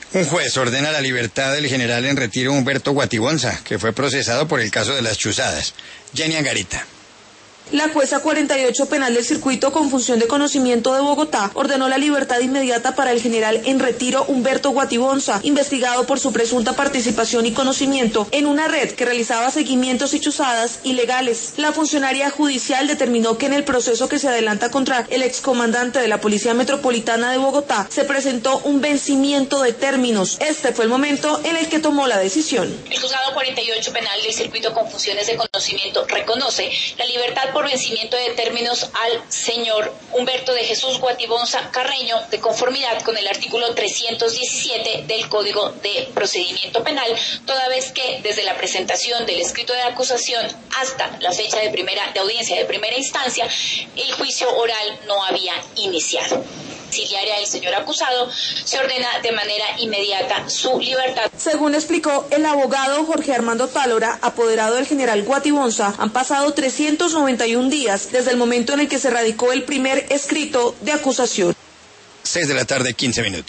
Un juez ordena la libertad del general en retiro Humberto Guatibonza, que fue procesado por el caso de las chuzadas. Jenny Angarita. La jueza 48 penal del circuito con función de conocimiento de Bogotá ordenó la libertad inmediata para el general en retiro Humberto Guatibonza, investigado por su presunta participación y conocimiento en una red que realizaba seguimientos y chuzadas ilegales. La funcionaria judicial determinó que en el proceso que se adelanta contra el excomandante de la Policía Metropolitana de Bogotá se presentó un vencimiento de términos. Este fue el momento en el que tomó la decisión. El juzgado 48 penal del circuito con funciones de conocimiento reconoce la libertad por vencimiento de términos al señor Humberto de Jesús Guatibonza Carreño, de conformidad con el artículo 317 del Código de Procedimiento Penal, toda vez que desde la presentación del escrito de acusación hasta la fecha de audiencia de primera instancia, el juicio oral no había iniciado. Auxiliaria del señor acusado, se ordena de manera inmediata su libertad. Según explicó el abogado Jorge Armando Tálora, apoderado del general Guatibonza, han pasado 391 días desde el momento en el que se radicó el primer escrito de acusación. 6 de la tarde, 15 minutos.